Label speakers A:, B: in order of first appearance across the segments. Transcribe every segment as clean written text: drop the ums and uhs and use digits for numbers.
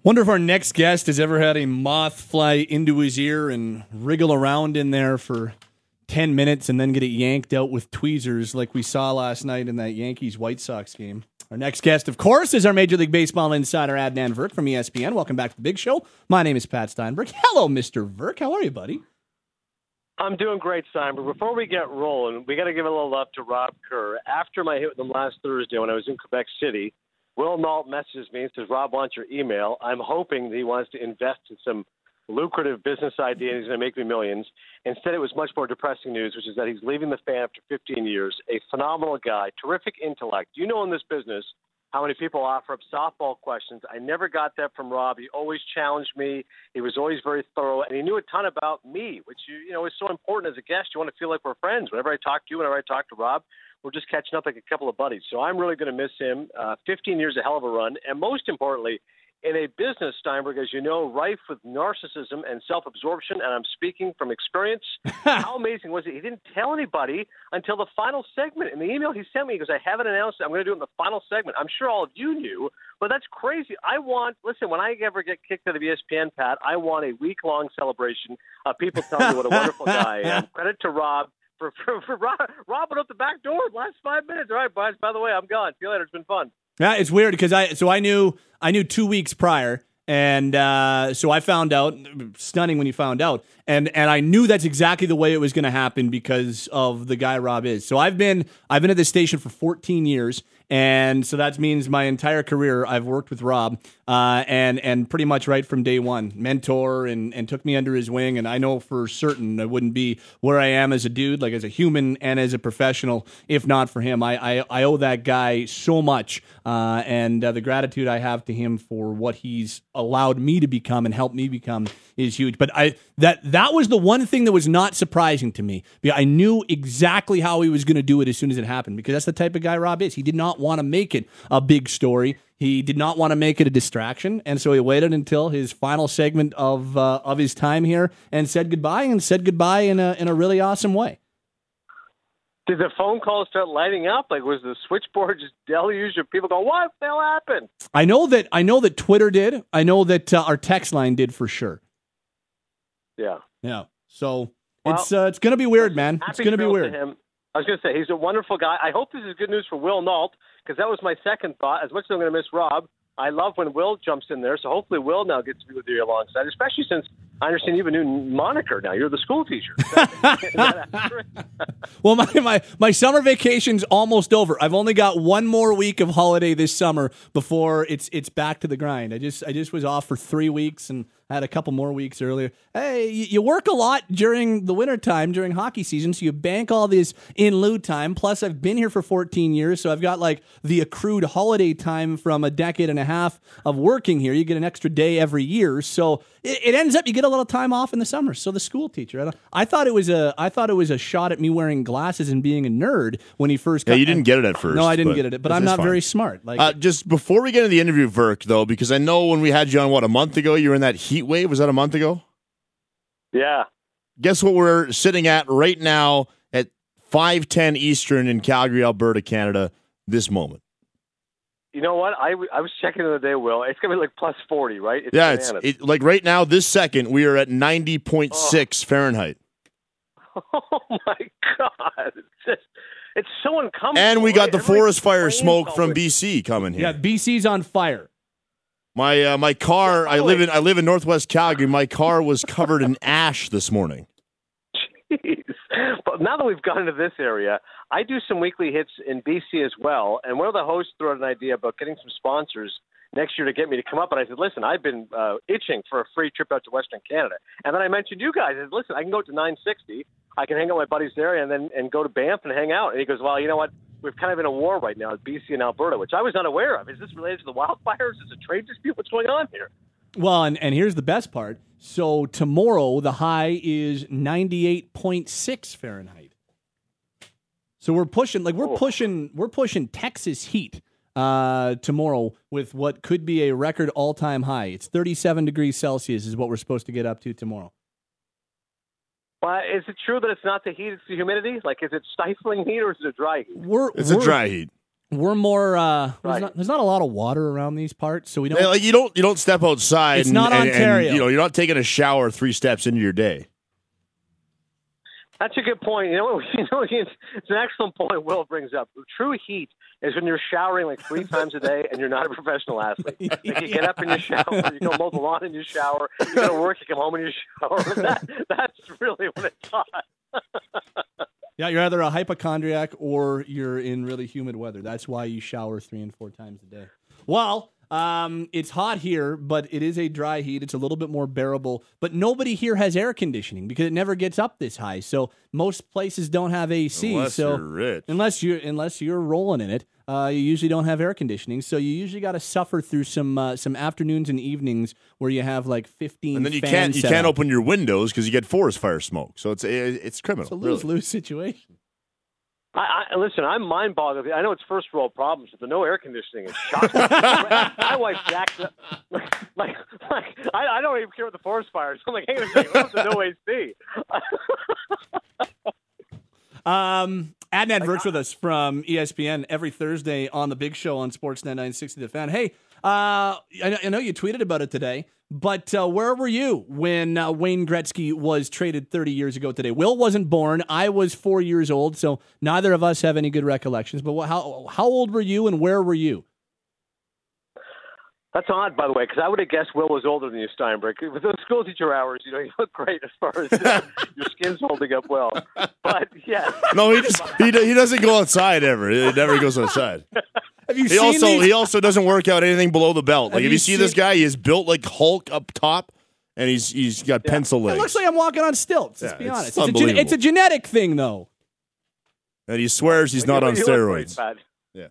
A: Wonder if our next guest has ever had a moth fly into his ear and wriggle around in there for 10 minutes and then get it yanked out with tweezers like we saw last night in that Yankees-White Sox game. Our next guest, of course, is our Major League Baseball insider, Adnan Virk from ESPN. Welcome back to The Big Show. My name is Pat Steinberg. Hello, Mr. Virk. How are you, buddy?
B: I'm doing great, Steinberg. Before we get rolling, we got to give a little love to Rob Kerr. After my hit with him last Thursday when I was in Quebec City, Will Nault messages me and says, Rob wants your email. I'm hoping that he wants to invest in some lucrative business idea and he's going to make me millions. Instead, it was much more depressing news, which is that he's leaving the fan after 15 years. A phenomenal guy, terrific intellect. You know in this business how many people offer up softball questions. I never got that from Rob. He always challenged me. He was always very thorough, and he knew a ton about me, which you know is so important as a guest. You want to feel like we're friends. Whenever I talk to you, whenever I talk to Rob, we're just catching up like a couple of buddies. So I'm really going to miss him. 15 years, a hell of a run. And most importantly, in a business, Steinberg, as you know, rife with narcissism and self-absorption, and I'm speaking from experience, how amazing was it? He didn't tell anybody until the final segment. In the email he sent me, he goes, I haven't announced it. I'm going to do it in the final segment. I'm sure all of you knew, but that's crazy. Listen, when I ever get kicked out of ESPN, Pat, I want a week-long celebration of people telling me what a wonderful guy I am. Credit to Rob. For Rob went up the back door last 5 minutes. All right, boys, by the way, I'm gone. See you later. It's been fun.
A: Yeah, it's weird because I knew 2 weeks prior, and so I found out. Stunning when you found out, and I knew that's exactly the way it was going to happen because of the guy Rob is. So I've been at this station for 14 years. And so that means my entire career I've worked with Rob, and pretty much right from day one, mentor and took me under his wing. And I know for certain I wouldn't be where I am as a dude, like as a human and as a professional, if not for him. I owe that guy so much, and the gratitude I have to him for what he's allowed me to become and helped me become is huge. But that was the one thing that was not surprising to me. I knew exactly how he was going to do it as soon as it happened, because that's the type of guy Rob is. He did not want to make it a big story. He did not want to make it a distraction, and so he waited until his final segment of his time here and said goodbye in a really awesome way.
B: Did the phone calls start lighting up? Like, was the switchboard just deluged of people going, what the hell happened?
A: I know that Twitter did. I know that our text line did for sure.
B: Yeah.
A: So it's going to be weird, man. It's going to be weird.
B: Him. I was going to say, he's a wonderful guy. I hope this is good news for Will Nault, because that was my second thought. As much as I'm going to miss Rob, I love when Will jumps in there, so hopefully Will now gets to be with you alongside, especially since I understand you have a new moniker now. You're the school teacher. Is that accurate?
A: Well, my summer vacation's almost over. I've only got one more week of holiday this summer before it's back to the grind. I just was off for 3 weeks and I had a couple more weeks earlier. Hey, you work a lot during the wintertime, during hockey season, so you bank all this in lieu time. Plus, I've been here for 14 years, so I've got like the accrued holiday time from a decade and a half of working here. You get an extra day every year, so it ends up you get a little time off in the summer. So the school teacher, I thought it was a shot at me wearing glasses and being a nerd when he first got.
C: Yeah, you didn't get it at first.
A: No, I didn't get it, but I'm not very smart.
C: Like, just before we get into the interview, Virk, though, because I know when we had you on, a month ago, you were in that heat wave. Was that a month ago?
B: Yeah.
C: Guess what we're sitting at right now at 5:10 Eastern in Calgary, Alberta, Canada, this moment.
B: You know what? I was checking the other day, Will. It's going to be like plus 40, right?
C: It's like right now, this second, we are at 90.6 Fahrenheit.
B: Oh, my God. It's so uncomfortable.
C: And we got the forest fire smoke from BC coming here.
A: Yeah, BC's on fire.
C: My car, I live in Northwest Calgary. My car was covered in ash this morning.
B: Jeez. But now that we've gone into this area, I do some weekly hits in BC as well. And one of the hosts threw out an idea about getting some sponsors next year to get me to come up. And I said, listen, I've been itching for a free trip out to Western Canada. And then I mentioned you guys. I said, listen, I can go to 960. I can hang out with my buddies there and go to Banff and hang out. And he goes, well, you know what? We're kind of in a war right now at BC and Alberta, which I was unaware of. Is this related to the wildfires? Is it a trade dispute? What's going on here?
A: Well, and here's the best part. So tomorrow the high is 98.6 Fahrenheit. So we're pushing Texas heat tomorrow with what could be a record all-time high. It's 37 degrees Celsius is what we're supposed to get up to tomorrow.
B: Is it true that it's not the heat, it's the humidity? Like, is it stifling heat or is it a dry heat?
C: It's a dry heat.
A: We're more.
B: Right.
A: There's not a lot of water around these parts, so we don't.
C: Yeah, like you don't step outside.
A: It's not Ontario.
C: And, you're not taking a shower 3 steps into your day.
B: That's a good point. It's an excellent point Will brings up. True heat is when you're showering like 3 times a day and you're not a professional athlete. Like you get up in your shower, you go mow the lawn in your shower, you go to work, you come home in your shower. That's really when it's hot.
A: Yeah, you're either a hypochondriac or you're in really humid weather. That's why you shower 3 and 4 times a day. Well, it's hot here, but it is a dry heat. It's a little bit more bearable. But nobody here has air conditioning because it never gets up this high. So most places don't have AC.
C: Unless
A: so
C: you're rich.
A: Unless you're rolling in it, you usually don't have air conditioning. So you usually got to suffer through some afternoons and evenings where you have like 15.
C: And then you
A: fans
C: can't open your windows because you get forest fire smoke. So it's criminal.
A: It's a lose-lose situation.
B: Listen, I'm mind-boggled. I know it's first-world problems, but the no air conditioning is shocking. My wife jacked up. Like, I don't even care what the forest fires. I'm like, hang on a second, what's the no AC?
A: Adnan works with us from ESPN every Thursday on the Big Show on Sportsnet 960 The Fan. Hey, I know you tweeted about it today, but where were you when Wayne Gretzky was traded 30 years ago today? Will wasn't born. I was 4 years old, so neither of us have any good recollections. But how old were you and where were you?
B: That's odd, by the way, because I would have guessed Will was older than you, Steinberg. With those school teacher hours, you look great as far as your skin's holding up well. But, yeah.
C: No, he doesn't go outside ever. He never goes outside.
A: Have you seen
C: He also doesn't work out anything below the belt. Like if you see this guy, he is built like Hulk up top, and he's got pencil legs.
A: It looks like I'm walking on stilts. Let's be honest.
C: It's
A: a genetic thing, though.
C: And he swears he's not on steroids.
B: Yeah.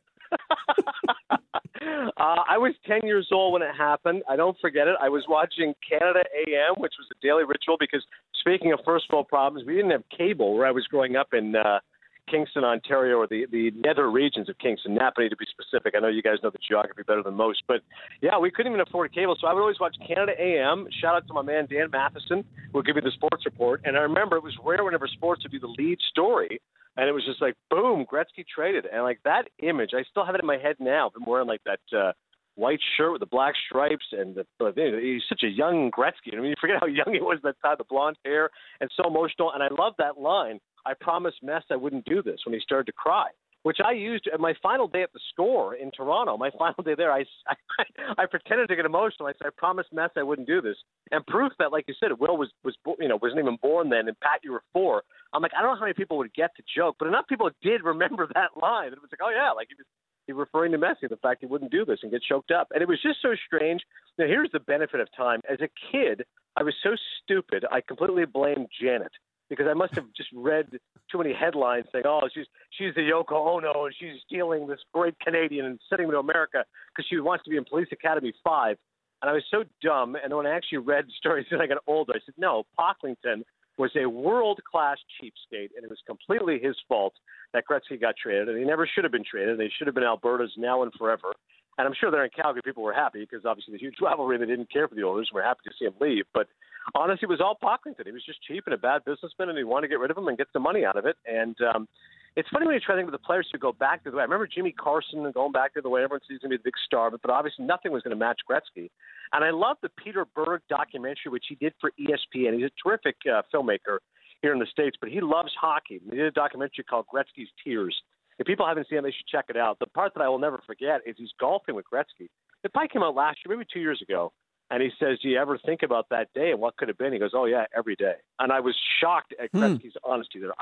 B: I was 10 years old when it happened. I don't forget it. I was watching Canada AM, which was a daily ritual because, speaking of first world problems, we didn't have cable where I was growing up in Kingston, Ontario, or the nether regions of Kingston, Napanee to be specific. I know you guys know the geography better than most. But, yeah, we couldn't even afford cable, so I would always watch Canada AM. Shout out to my man Dan Matheson, who would give me the sports report. And I remember it was rare whenever sports would be the lead story. And it was just like, boom, Gretzky traded. And, like, that image, I still have it in my head now. I've been wearing, like, that white shirt with the black stripes. And he's such a young Gretzky. I mean, you forget how young he was at that time, the blonde hair, and so emotional. And I love that line, I promised Mess I wouldn't do this, when he started to cry, which I used at my final day at the Score in Toronto. My final day there, I pretended to get emotional. I said, I promised Mess I wouldn't do this. And proof that, like you said, Will wasn't even born then, and Pat, you were 4. I'm like, I don't know how many people would get the joke, but enough people did remember that line. And it was like, oh, yeah, like he was referring to Messi, the fact he wouldn't do this and get choked up. And it was just so strange. Now, here's the benefit of time. As a kid, I was so stupid, I completely blamed Janet because I must have just read too many headlines saying, oh, she's the Yoko Ono and she's stealing this great Canadian and sending him to America because she wants to be in Police Academy 5. And I was so dumb. And when I actually read stories as I got older, I said, no, Pocklington was a world-class cheapskate, and it was completely his fault that Gretzky got traded, and he never should have been traded. They should have been Alberta's now and forever. And I'm sure there in Calgary people were happy because obviously the huge rivalry, they didn't care for the Oilers and were happy to see him leave. But honestly, it was all Pocklington. He was just cheap and a bad businessman, and he wanted to get rid of him and get some money out of it. And it's funny when you try to think of the players who go back to the way. I remember Jimmy Carson going back to the way everyone sees him be the big star, but obviously nothing was going to match Gretzky. And I love the Peter Berg documentary, which he did for ESPN. He's a terrific filmmaker here in the States, but he loves hockey. He did a documentary called Gretzky's Tears. If people haven't seen it, they should check it out. The part that I will never forget is he's golfing with Gretzky. It probably came out last year, maybe 2 years ago. And he says, do you ever think about that day and what could have been? He goes, oh, yeah, every day. And I was shocked at Gretzky's honesty there.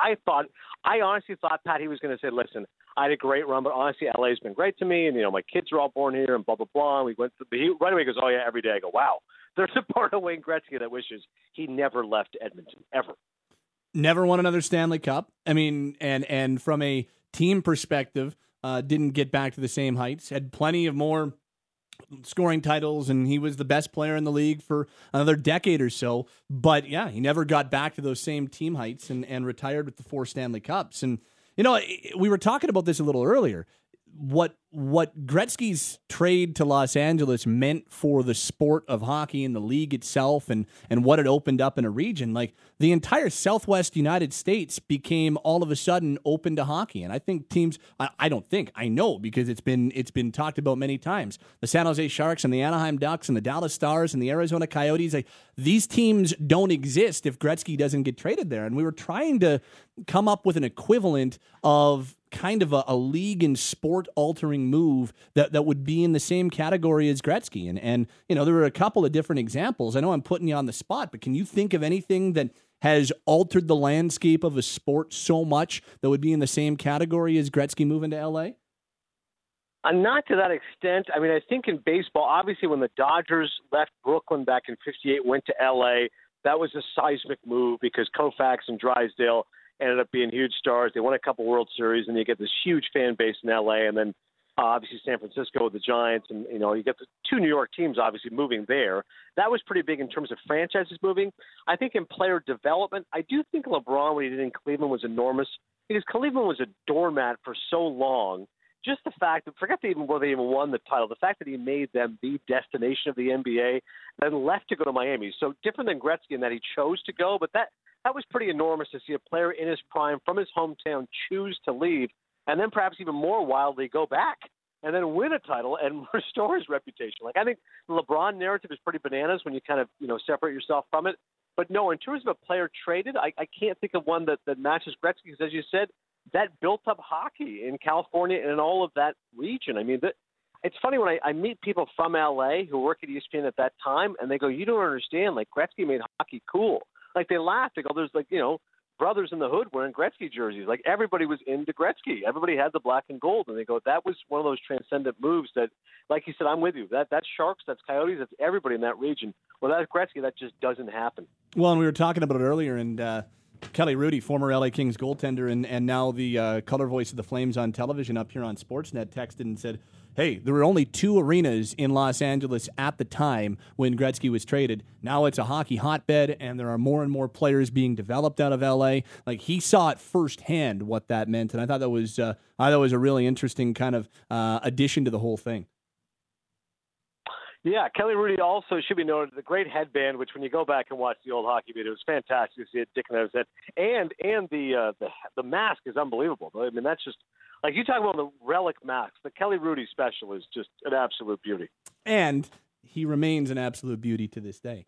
B: I honestly thought, Pat, he was going to say, listen, I had a great run, but honestly, LA's been great to me. And, my kids are all born here and blah, blah, blah. And we went to right away he goes, oh, yeah, every day. I go, wow. There's a part of Wayne Gretzky that wishes he never left Edmonton, ever.
A: Never won another Stanley Cup. I mean, and from a team perspective, didn't get back to the same heights. Had plenty of more scoring titles, and he was the best player in the league for another decade or so. But, yeah, he never got back to those same team heights and retired with the 4 Stanley Cups. And, we were talking about this a little earlier. what Gretzky's trade to Los Angeles meant for the sport of hockey and the league itself, and what it opened up in a region, like the entire Southwest United States became all of a sudden open to hockey. And I think teams, I know because it's been talked about many times. The San Jose Sharks and the Anaheim Ducks and the Dallas Stars and the Arizona Coyotes, like these teams don't exist if Gretzky doesn't get traded there. And we were trying to come up with an equivalent of kind of a league and sport altering move that would be in the same category as Gretzky. And there were a couple of different examples. I know I'm putting you on the spot, but can you think of anything that has altered the landscape of a sport so much that would be in the same category as Gretzky moving to LA?
B: Not to that extent. I mean, I think in baseball, obviously when the Dodgers left Brooklyn back in '58, went to LA, that was a seismic move because Koufax and Drysdale ended up being huge stars. They won a couple World Series, and you get this huge fan base in LA, and then obviously San Francisco with the Giants, and you get the two New York teams obviously moving there. That was pretty big in terms of franchises moving. I think in player development, I do think LeBron, what he did in Cleveland, was enormous because Cleveland was a doormat for so long. Just the fact that, forget whether they even won the title, the fact that he made them the destination of the NBA, then left to go to Miami. So different than Gretzky in that he chose to go, but that was pretty enormous to see a player in his prime from his hometown choose to leave, and then perhaps even more wildly go back and then win a title and restore his reputation. Like, I think the LeBron narrative is pretty bananas when you kind of, separate yourself from it. But no, in terms of a player traded, I can't think of one that matches Gretzky because, as you said, that built up hockey in California and in all of that region. I mean, it's funny when I meet people from L.A. who work at ESPN at that time, and they go, you don't understand, like, Gretzky made hockey cool. Like, they laugh. They go, there's, like, brothers in the hood wearing Gretzky jerseys. Like, everybody was into Gretzky. Everybody had the black and gold. And they go, that was one of those transcendent moves that, like you said, I'm with you. That's Sharks, that's Coyotes, that's everybody in that region. Well, that's Gretzky. That just doesn't happen.
A: Well, and we were talking about it earlier, and Kelly Rudy, former LA Kings goaltender and now the color voice of the Flames on television up here on Sportsnet, texted and said, hey, there were only 2 arenas in Los Angeles at the time when Gretzky was traded. Now it's a hockey hotbed, and there are more and more players being developed out of LA. Like, he saw it firsthand what that meant, and I thought that was a really interesting kind of addition to the whole thing.
B: Yeah, Kelly Rudy also should be noted, the great headband, which when you go back and watch the old hockey video, it was fantastic to see it sticking out his head. And the mask is unbelievable. I mean, that's just, like, you talk about the relic mask. The Kelly Rudy special is just an absolute beauty. And
A: he remains an absolute beauty to this day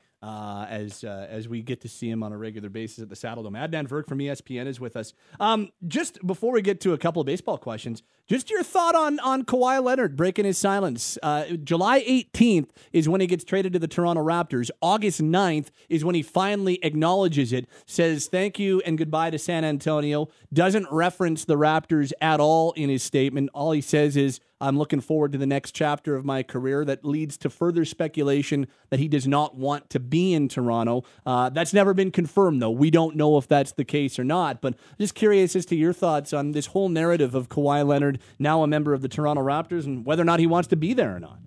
A: as we get to see him on a regular basis at the Saddledome. Adnan Virk from ESPN is with us. Just before we get to a couple of baseball questions, just your thought on Kawhi Leonard breaking his silence. July 18th is when he gets traded to the Toronto Raptors. August 9th is when he finally acknowledges it, says thank you and goodbye to San Antonio, doesn't reference the Raptors at all in his statement. All he says is, I'm looking forward to the next chapter of my career. That leads to further speculation that he does not want to be in Toronto. That's never been confirmed, though. We don't know if that's the case or not, but just curious as to your thoughts on this whole narrative of Kawhi Leonard, now a member of the Toronto Raptors, and whether or not he wants to be there or not.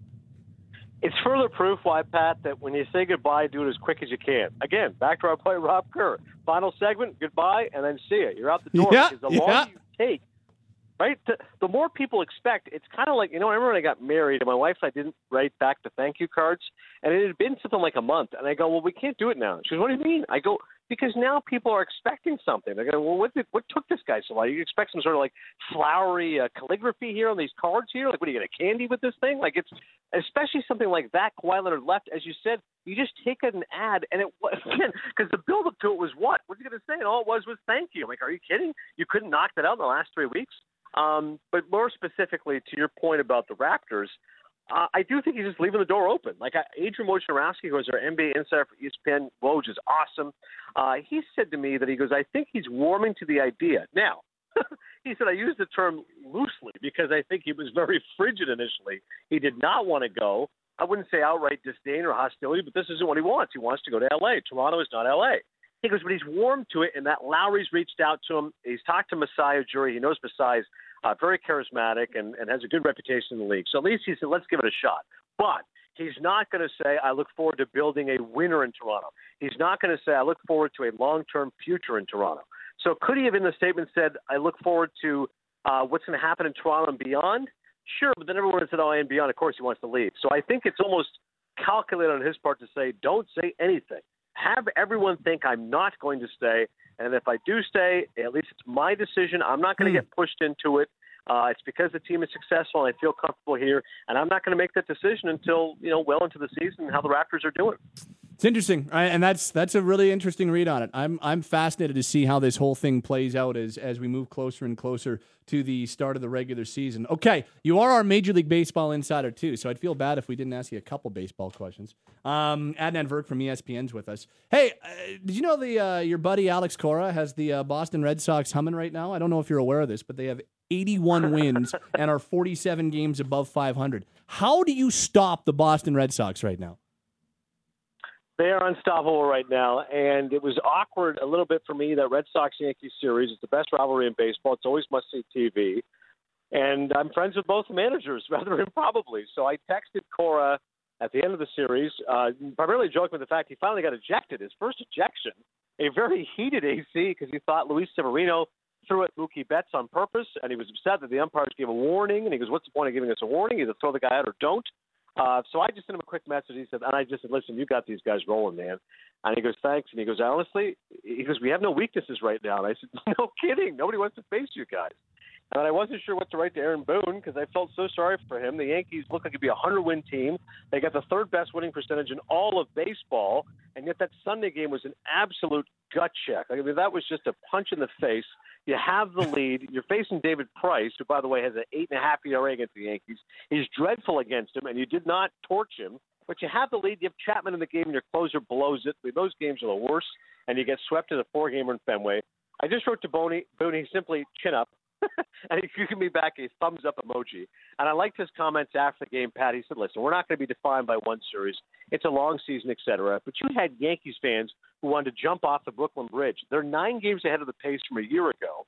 B: It's further proof why, Pat, that when you say goodbye, do it as quick as you can. Again, back to our boy Rob Kerr. Final segment, goodbye, and then see you. You're out the door. Because the longer you take, right, the more people expect. It's kind of like, I remember when I got married, and my wife and I didn't write back the thank you cards, and it had been something like a month. And I go, well, we can't do it now. She goes, what do you mean? I go, because now people are expecting something. I go, well, what took this guy so long? You expect some sort of like flowery calligraphy here on these cards here? Like, what, do you get a candy with this thing? Like, it's especially something like that. Kawhi Leonard left, as you said, you just take an ad, and it was, again, because the build-up to it was what? What's he going to say? And all it was thank you. I'm like, are you kidding? You couldn't knock that out in the last 3 weeks? But more specifically to your point about the Raptors, I do think he's just leaving the door open. Like, Adrian Wojnarowski, who is our NBA insider for ESPN, Woj is awesome. He said to me that he goes, I think he's warming to the idea. Now, he said, I use the term loosely because I think he was very frigid initially. He did not want to go. I wouldn't say outright disdain or hostility, but this isn't what he wants. He wants to go to L.A. Toronto is not L.A. He goes, but he's warmed to it, and that Lowry's reached out to him. He's talked to Masai Ujiri. He knows Masai's very charismatic and has a good reputation in the league. So at least he said, let's give it a shot. But he's not going to say, I look forward to building a winner in Toronto. He's not going to say, I look forward to a long-term future in Toronto. So could he have in the statement said, I look forward to What's going to happen in Toronto and beyond? Sure, but then everyone said, and beyond, of course he wants to leave. So I think it's almost calculated on his part to say, don't say anything. Have everyone think I'm not going to stay, and if I do stay, at least it's my decision. I'm not going to get pushed into it. It's because the team is successful, and I feel comfortable here, and I'm not going to make that decision until well into the season how the Raptors are doing.
A: It's interesting, and that's a really interesting read on it. I'm fascinated to see how this whole thing plays out as we move closer and closer to the start of the regular season. Okay, you are our Major League Baseball insider too, so I'd feel bad if we didn't ask you a couple baseball questions. Adnan Virk from ESPN's with us. Hey, did you know your buddy Alex Cora has the Boston Red Sox humming right now? I don't know if you're aware of this, but they have 81 wins and are 47 games above 500. How do you stop the Boston Red Sox right now?
B: They are unstoppable right now, and it was awkward a little bit for me, that Red Sox-Yankees series. It's the best rivalry in baseball. It's always must-see TV. And I'm friends with both managers, rather improbably. So I texted Cora at the end of the series, primarily joking with the fact he finally got ejected, his first ejection, a very heated AC because he thought Luis Severino threw at Mookie Betts on purpose, and he was upset that the umpires gave a warning, and he goes, what's the point of giving us a warning? Either throw the guy out or don't. So I just sent him a quick message. I just said, listen, you got these guys rolling, man. And he goes, thanks. And he goes, honestly, we have no weaknesses right now. And I said, no kidding. Nobody wants to face you guys. And I wasn't sure what to write to Aaron Boone because I felt so sorry for him. The Yankees look like it'd be a 100-win team. They got the third best winning percentage in all of baseball. And yet that Sunday game was an absolute gut check. I mean, that was just a punch in the face. You have the lead. You're facing David Price, who, by the way, has an 8.5 ERA against the Yankees. He's dreadful against him, and you did not torch him. But you have the lead. You have Chapman in the game, and your closer blows it. Those games are the worst, and you get swept in a 4-gamer in Fenway. I just wrote to Boone, simply chin up. And he gave me back a thumbs-up emoji. And I liked his comments after the game, Pat. He said, listen, we're not going to be defined by one series. It's a long season, et cetera. But you had Yankees fans who wanted to jump off the Brooklyn Bridge. They're 9 games ahead of the pace from a year ago.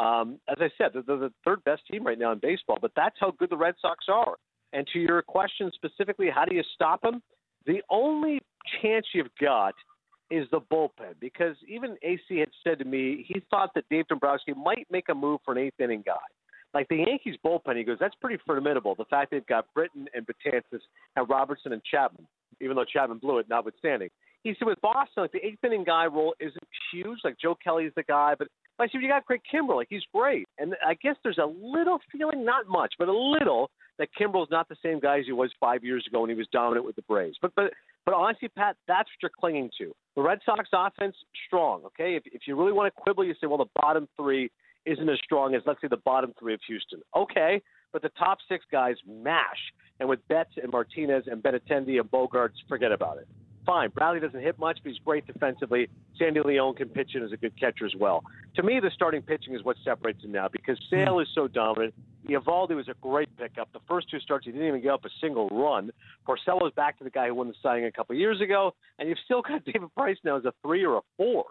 B: As I said, they're the third best team right now in baseball. But that's how good the Red Sox are. And to your question specifically, how do you stop them? The only chance you've got is the bullpen, because even AC had said to me he thought that Dave Dombrowski might make a move for an 8th-inning guy. Like the Yankees bullpen, he goes, that's pretty formidable. The fact they've got Britton and Betances and Robertson and Chapman, even though Chapman blew it, notwithstanding. He said with Boston, like the 8th-inning guy role isn't huge. Like Joe Kelly's the guy, but I said, you got Craig Kimbrell. Like he's great. And I guess there's a little feeling, not much, but a little, that Kimbrell's not the same guy as he was 5 years ago when he was dominant with the Braves. But honestly, Pat, that's what you're clinging to. The Red Sox offense, strong, okay? If you really want to quibble, you say, well, the bottom 3 isn't as strong as, let's say, the bottom 3 of Houston. Okay, but the top 6 guys mash. And with Betts and Martinez and Benintendi and Bogarts, forget about it. Fine, Bradley doesn't hit much, but he's great defensively. Sandy Leon can pitch in as a good catcher as well. To me, the starting pitching is what separates him now because Sale is so dominant. Eovaldi was a great pickup. The first 2 starts, he didn't even give up a single run. Porcello's back to the guy who won the Cy Young a couple of years ago, and you've still got David Price now as a 3 or a 4.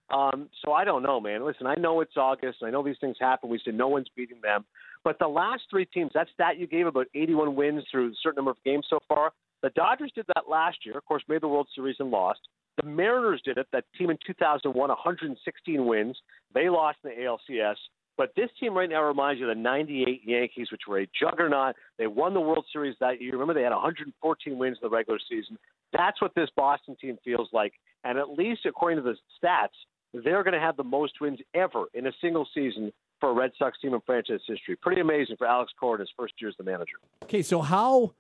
B: So I don't know, man. Listen, I know it's August. I know these things happen. We say no one's beating them. But the last 3 teams, that stat you gave about 81 wins through a certain number of games so far, the Dodgers did that last year, of course, made the World Series and lost. The Mariners did it, that team in 2001, 116 wins. They lost in the ALCS. But this team right now reminds you of the 98 Yankees, which were a juggernaut. They won the World Series that year. Remember, they had 114 wins in the regular season. That's what this Boston team feels like. And at least according to the stats, they're going to have the most wins ever in a single season for a Red Sox team in franchise history. Pretty amazing for Alex Cora in his first year as the manager.
A: Okay, so how,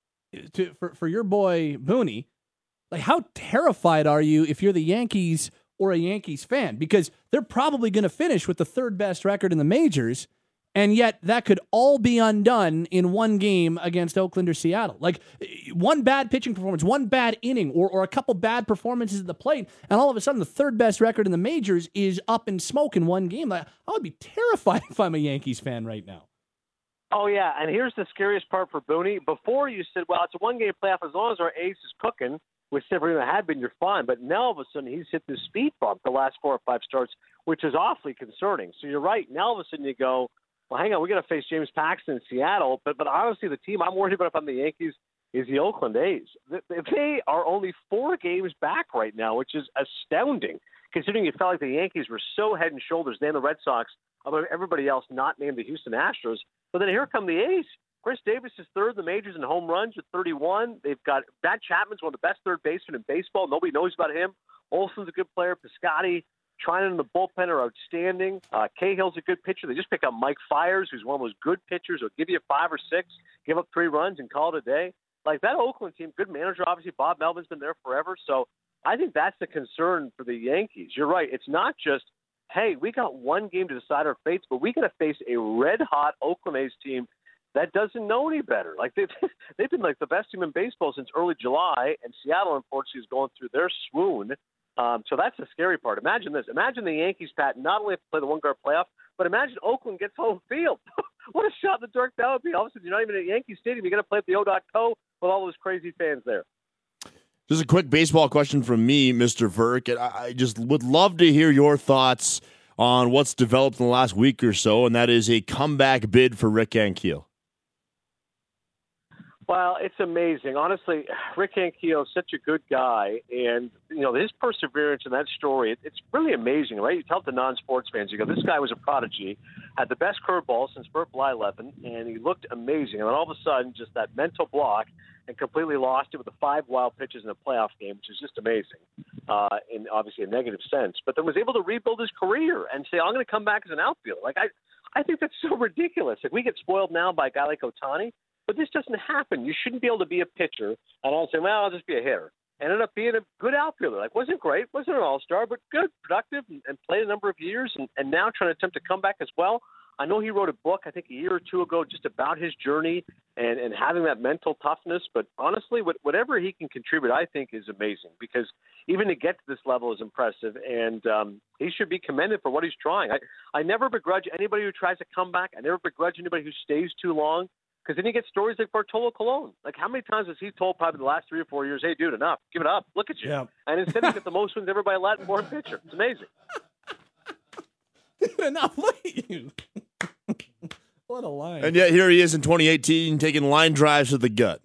A: for your boy Booney, like how terrified are you if you're the Yankees or a Yankees fan? Because they're probably going to finish with the 3rd best record in the majors, and yet that could all be undone in one game against Oakland or Seattle. Like one bad pitching performance, one bad inning, or a couple bad performances at the plate, and all of a sudden the 3rd best record in the majors is up in smoke in one game. Like, I would be terrified if I'm a Yankees fan right now.
B: Oh, yeah, and here's the scariest part for Booney. Before you said, well, it's a one-game playoff. As long as our ace is cooking, which Severino had been, you're fine. But now all of a sudden he's hit this speed bump the last 4 or 5 starts, which is awfully concerning. So you're right. Now all of a sudden you go, well, hang on, we got to face James Paxton in Seattle. But honestly, the team I'm worried about if I'm the Yankees is the Oakland A's. They are only 4 games back right now, which is astounding. considering it felt like the Yankees were so head and shoulders, they and the Red Sox, above everybody else not named the Houston Astros. But then here come the A's. Chris Davis is third in the majors in home runs with 31. They've got Matt Chapman's one of the best third basemen in baseball. Nobody knows about him. Olson's a good player. Piscotty, Trinan and the bullpen are outstanding. Cahill's a good pitcher. They just picked up Mike Fiers, who's one of those good pitchers who'll give you 5 or 6, give up 3 runs, and call it a day. Like that Oakland team, good manager, obviously. Bob Melvin's been there forever. So I think that's the concern for the Yankees. You're right. It's not just, hey, we got one game to decide our fates, but we got to face a red-hot Oakland A's team that doesn't know any better. Like they've been like the best team in baseball since early July, and Seattle, unfortunately, is going through their swoon. So that's the scary part. Imagine this. Imagine the Yankees, Pat, not only have to play the one-guard playoff, but imagine Oakland gets home field. What a shot in the dark that would be. All of a sudden, you're not even at Yankee Stadium. You're going to play at the O.co with all those crazy fans there.
C: Just a quick baseball question from me, Mr. Verk. And I just would love to hear your thoughts on what's developed in the last week or so, and that is a comeback bid for Rick Ankiel.
B: Well, it's amazing. Honestly, Rick Ankiel is such a good guy, and his perseverance in that story, it's really amazing, right? You tell it to non-sports fans, you go, this guy was a prodigy, had the best curveball since Bert Blyleven, and he looked amazing. And then all of a sudden, just that mental block, and completely lost it with the 5 wild pitches in a playoff game, which is just amazing, in obviously a negative sense. But then was able to rebuild his career and say, I'm going to come back as an outfielder. Like, I think that's so ridiculous. Like, we get spoiled now by a guy like Ohtani, but this doesn't happen. You shouldn't be able to be a pitcher and all say, well, I'll just be a hitter. And ended up being a good outfielder. Like, wasn't great, wasn't an all-star, but good, productive, and played a number of years, and now trying to attempt to come back as well. I know he wrote a book, I think a year or two ago, just about his journey and having that mental toughness. But honestly, whatever he can contribute, I think is amazing, because even to get to this level is impressive, and he should be commended for what he's trying. I never begrudge anybody who tries to come back. I never begrudge anybody who stays too long, because then you get stories like Bartolo Colon. Like, how many times has he told probably the last 3 or 4 years, hey, dude, enough, give it up, look at you. Yeah. And instead he got the most wins ever by a Latin-born pitcher. It's amazing.
A: Enough, look at you. What a line.
C: And yet here he is in 2018 taking line drives to the gut.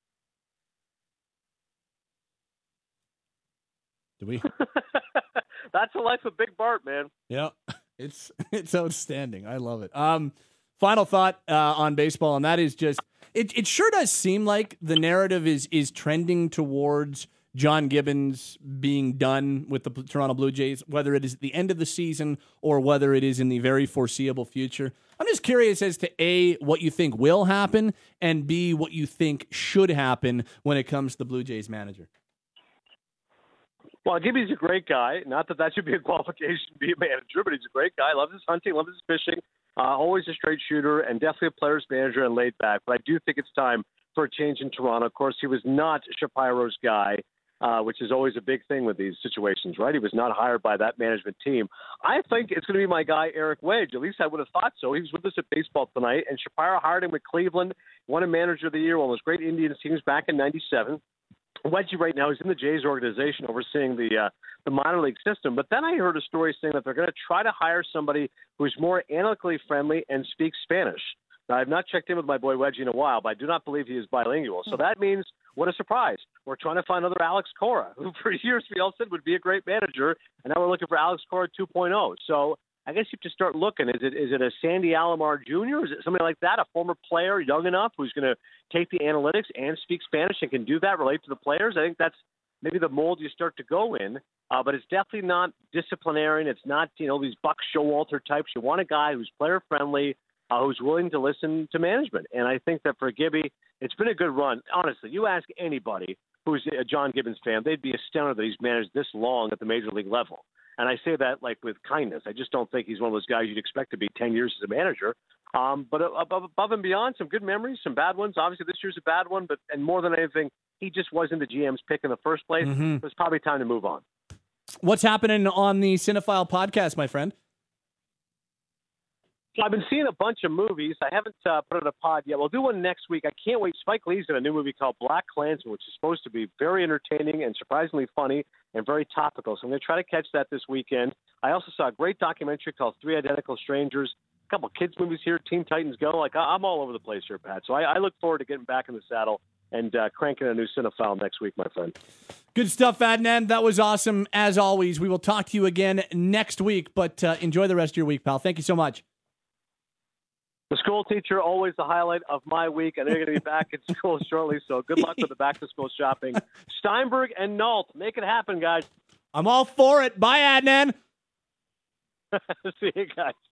A: Do we?
B: That's the life of Big Bart, man.
A: Yeah, it's outstanding. I love it. Final thought on baseball, and that is just it sure does seem like the narrative is trending towards John Gibbons being done with the Toronto Blue Jays, whether it is at the end of the season or whether it is in the very foreseeable future. I'm just curious as to A, what you think will happen, and B, what you think should happen when it comes to the Blue Jays manager.
B: Well, Gibby's a great guy. Not that should be a qualification to be a manager, but he's a great guy. Loves his hunting, loves his fishing. Always a straight shooter, and definitely a player's manager and laid back. But I do think it's time for a change in Toronto. Of course, he was not Shapiro's guy, which is always a big thing with these situations, right? He was not hired by that management team. I think it's going to be my guy, Eric Wedge. At least I would have thought so. He was with us at Baseball Tonight, and Shapiro hired him with Cleveland, won a Manager of the Year, one of those great Indians teams back in '97. Wedgie right now is in the Jays organization overseeing the minor league system. But then I heard a story saying that they're going to try to hire somebody who's more analytically friendly and speaks Spanish. Now, I've not checked in with my boy Wedgie in a while, but I do not believe he is bilingual. So that means, what a surprise. We're trying to find another Alex Cora, who for years we all said would be a great manager, and now we're looking for Alex Cora 2.0. So I guess you have to start looking. Is it a Sandy Alomar Jr.? Is it somebody like that, a former player, young enough, who's going to take the analytics and speak Spanish and can do that, relate to the players? I think that's maybe the mold you start to go in. But it's definitely not disciplinarian. It's not, these Buck Showalter types. You want a guy who's player-friendly, who's willing to listen to management. And I think that for Gibby, it's been a good run. Honestly, you ask anybody who's a John Gibbons fan, they'd be astounded that he's managed this long at the major league level. And I say that with kindness. I just don't think he's one of those guys you'd expect to be 10 years as a manager. But above and beyond, some good memories, some bad ones. Obviously, this year's a bad one. And more than anything, he just wasn't the GM's pick in the first place. Mm-hmm. It was probably time to move on.
A: What's happening on the Cinephile podcast, my friend?
B: So I've been seeing a bunch of movies. I haven't put out a pod yet. We'll do one next week. I can't wait. Spike Lee's in a new movie called Black Klansman, which is supposed to be very entertaining and surprisingly funny and very topical. So I'm going to try to catch that this weekend. I also saw a great documentary called Three Identical Strangers. A couple kids movies here, Teen Titans Go. I'm all over the place here, Pat. So I look forward to getting back in the saddle and cranking a new cinephile next week, my friend.
A: Good stuff, Adnan. That was awesome. As always, we will talk to you again next week, but enjoy the rest of your week, pal. Thank you so much.
B: The school teacher, always the highlight of my week. I know you're going to be back at school shortly, so good luck with the back-to-school shopping. Steinberg and Nault, make it happen, guys.
A: I'm all for it. Bye, Adnan.
B: See you guys.